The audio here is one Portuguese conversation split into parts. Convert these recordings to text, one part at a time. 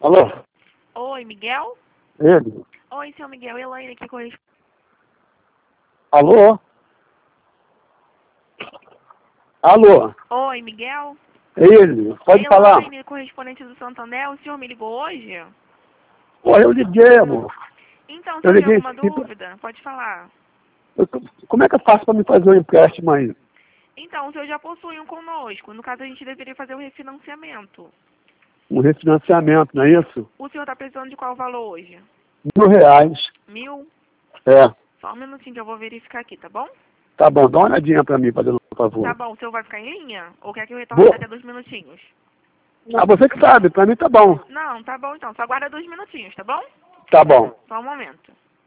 Alô? Oi, Miguel? Ele? Oi, seu Miguel. Elaine aqui corresponde. Alô? Alô? Oi, Miguel? Ele? Pode falar. Elaine, correspondente do Santander. O senhor me ligou hoje? Pô, eu liguei, amor. Então, se Eu tem liguei alguma sim. dúvida, pode falar. Como é que eu faço para me fazer um empréstimo aí? Então, o senhor já possui um conosco. No caso, a gente deveria fazer o refinanciamento. Um refinanciamento, não é isso? O senhor está precisando de qual valor hoje? R$ 1.000. 1.000? É. Só um minutinho que eu vou verificar aqui, tá bom? Tá bom, dá uma olhadinha para mim, fazendo um favor. Tá bom, o senhor vai ficar em linha? Ou quer que eu retorne Vou. daqui a 2 minutinhos? Ah, você que sabe, para mim tá bom. Não, tá bom então. Só aguarda 2 minutinhos, tá bom? Tá bom. Só um momento.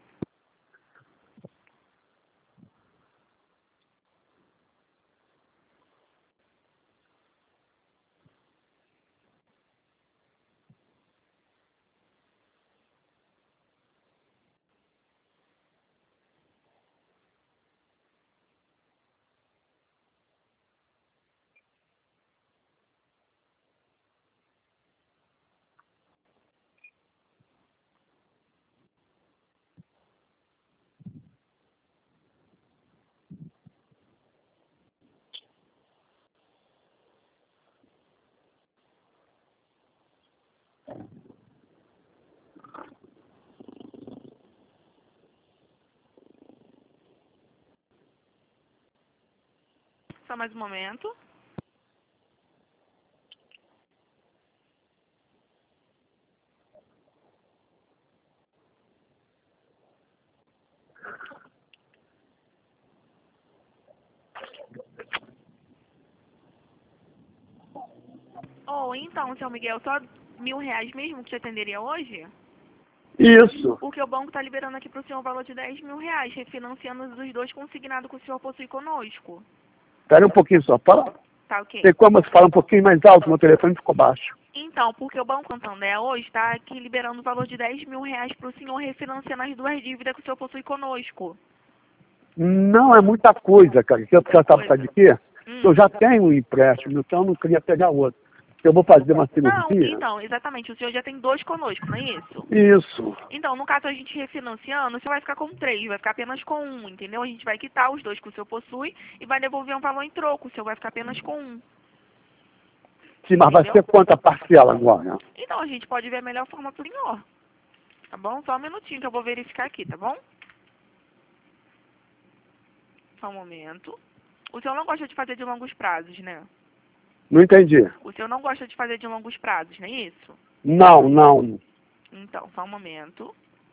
Só mais um momento. Oh, então, seu Miguel, só R$ 1.000 mesmo que te atenderia hoje? Isso. Porque o banco está liberando aqui para o senhor o valor de R$ 10.000, refinanciando os dois consignados que o senhor possui conosco. Espera um pouquinho só. Fala. Tá ok? Tem como você falar um pouquinho mais alto? Meu telefone ficou baixo. Então, porque o Banco Santander hoje está aqui liberando o valor de R$ 10.000 para o senhor refinanciando as duas dívidas que o senhor possui conosco. Não é muita coisa, cara. Que eu Muita sabe por causa de quê? Eu já tenho um empréstimo, então eu não queria pegar outro. Eu vou fazer uma Não, cirurgia. então, exatamente. O senhor já tem dois conosco, não é isso? Isso. Então, no caso, a gente refinanciando, o senhor vai ficar com 3, vai ficar apenas com um, entendeu? A gente vai quitar os dois que o senhor possui e vai devolver um valor em troco. O senhor vai ficar apenas com um. Sim, mas vai ser quanta parcela agora? Então, a gente pode ver a melhor forma pro senhor. Tá bom? Só um minutinho que eu vou verificar aqui, tá bom? Só um momento. O senhor não gosta de fazer de longos prazos, né? Não entendi. O senhor não gosta de fazer de longos prazos, não é isso? Não, não. Então, só um momento.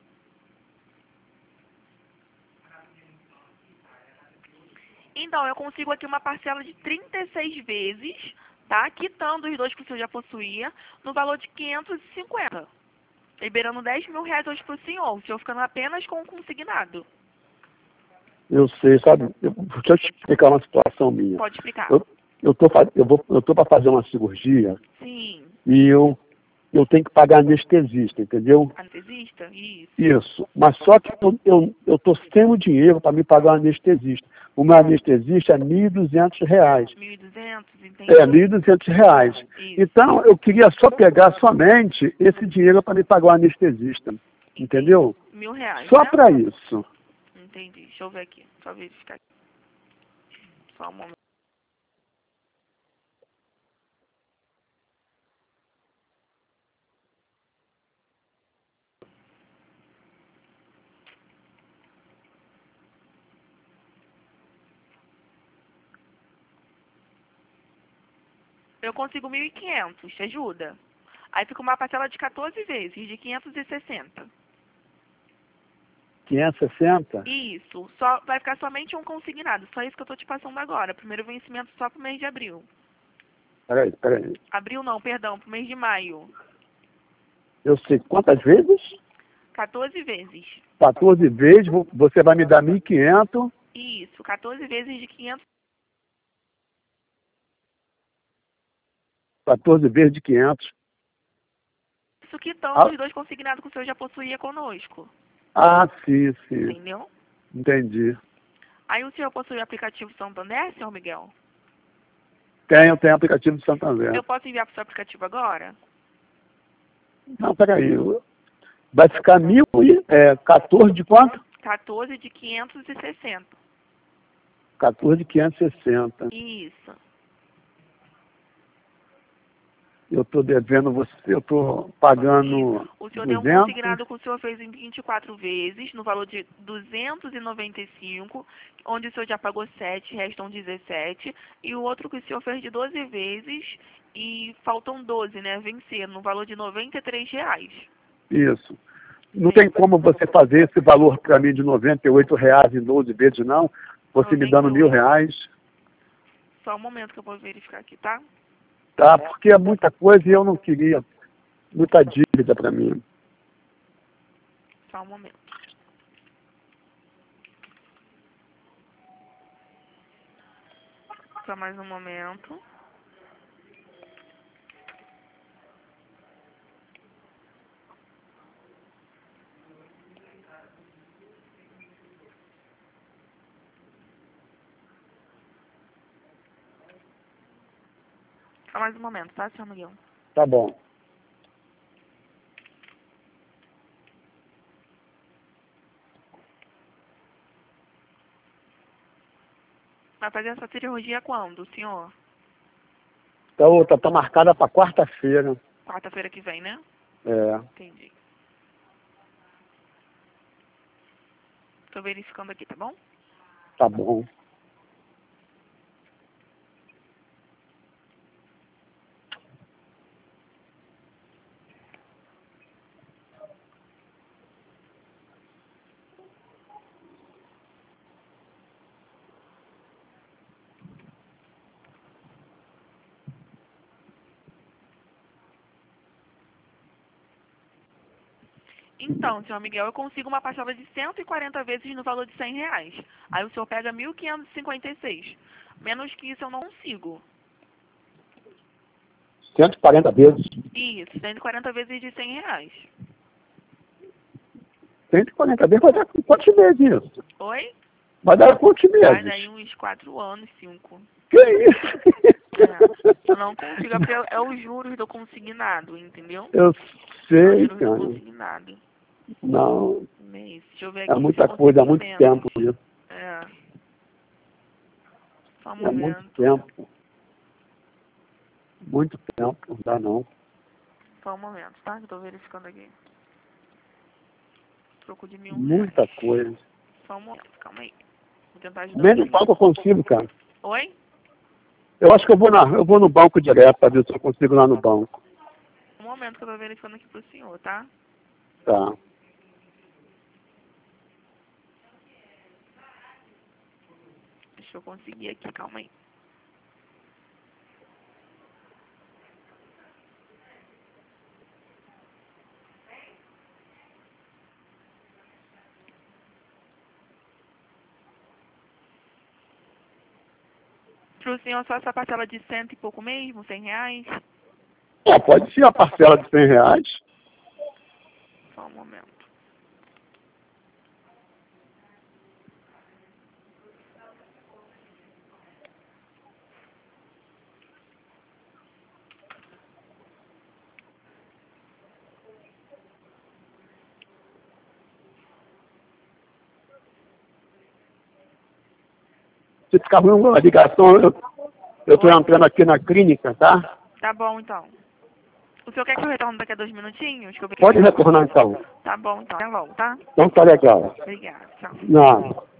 Então, eu consigo aqui uma parcela de 36 vezes, tá? Quitando os dois que o senhor já possuía, no valor de 550. Liberando R$ 10.000 hoje pro senhor. O senhor ficando apenas com o consignado. Eu sei, sabe? Deixa eu te explicar uma situação minha. Pode explicar. Eu tô para fazer uma cirurgia Sim. e eu tenho que pagar anestesista, entendeu? Anestesista? Isso. Isso. Mas só que eu tô sem o dinheiro para me pagar o anestesista. O meu anestesista é R$ 1.200. 1.200, entendi. É, R$ 1.200. Isso. Então, eu queria só pegar somente esse dinheiro para me pagar o anestesista. Entendeu? R$ 1.000, Só né? para isso. Entendi. Deixa eu ver aqui. Só verificar aqui. Só um momento. Eu consigo 1.500, te ajuda? Aí fica uma parcela de 14 vezes, de 560. 560? Isso. Só, vai ficar somente um consignado. Só isso que eu tô te passando agora. Primeiro vencimento só pro mês de abril. Peraí. Abril não, perdão, pro mês de maio. Eu sei quantas vezes? 14 vezes. 14 vezes, você vai me dar 1.500. Isso, 14 vezes de 500. 14 vezes de 500. Isso quitando os dois consignados que o senhor já possuía conosco. Sim. Entendeu? Entendi. Aí o senhor possui o aplicativo Santander, senhor Miguel? Tenho aplicativo do Santander. Eu posso enviar pro seu aplicativo agora? Não, peraí. Vai ficar 14 de quanto? 14 de 560. 14.560. Isso. Eu estou devendo você, eu estou pagando O senhor tem um 200. consignado que o senhor fez em 24 vezes, no valor de 295, onde o senhor já pagou 7, restam 17. E o outro que o senhor fez de 12 vezes e faltam 12, né? Vencer, no valor de R$ 93. Isso. Não tem como você fazer esse valor para mim de R$ 98 em 12 vezes, não? Você me dando R$ 1.000. Só um momento que eu vou verificar aqui, tá? Tá? Porque é muita coisa e eu não queria muita dívida para mim. Só um momento. Só mais um momento. Só mais um momento, tá, senhor Miguel? Tá bom. Vai fazer essa cirurgia quando, senhor? Então, tá marcada para quarta-feira. Quarta-feira que vem, né? É. Entendi. Tô verificando aqui, tá bom? Tá bom. Então, senhor Miguel, eu consigo uma parcela de 140 vezes no valor de R$ 100. Aí o senhor pega 1.556. Menos que isso eu não consigo. 140 vezes. Isso, 140 vezes de R$ 100. 140 vezes vai dar quantos meses isso? Oi? Vai dar quantos Vai meses? daí uns 4 anos, 5. Que isso? Eu não consigo, porque é os juros do consignado, entendeu? Eu Os sei, juros do cara. consignado. Não, Mês. Deixa eu ver é aqui muita se eu coisa, há consigo muito menos. tempo isso. É. Só um É muito momento. tempo. Muito tempo, não dá não. Só um momento, tá? Que eu tô verificando aqui. Troco de R$ 1.000. Muita coisa. Só um momento, calma aí. Vou tentar ajudar Menos você. mal que eu consigo, cara. Oi? Eu acho que eu vou no banco direto para ver se eu consigo lá no banco. Um momento que eu tô verificando aqui pro senhor, tá? Tá. Deixa eu conseguir aqui, calma aí. Pro senhor só essa parcela de 100 e pouco mesmo, R$ 100? Pode ser a parcela de R$ 100. Só um momento. Se ficar ruim a ligação, eu tô entrando aqui na clínica, tá? Tá bom, então. O senhor quer que eu retorne daqui a 2 minutinhos? Que eu Pode retornar então. Tá bom, então. Já volto, tá? Então tá legal. Obrigada. Tchau. Não.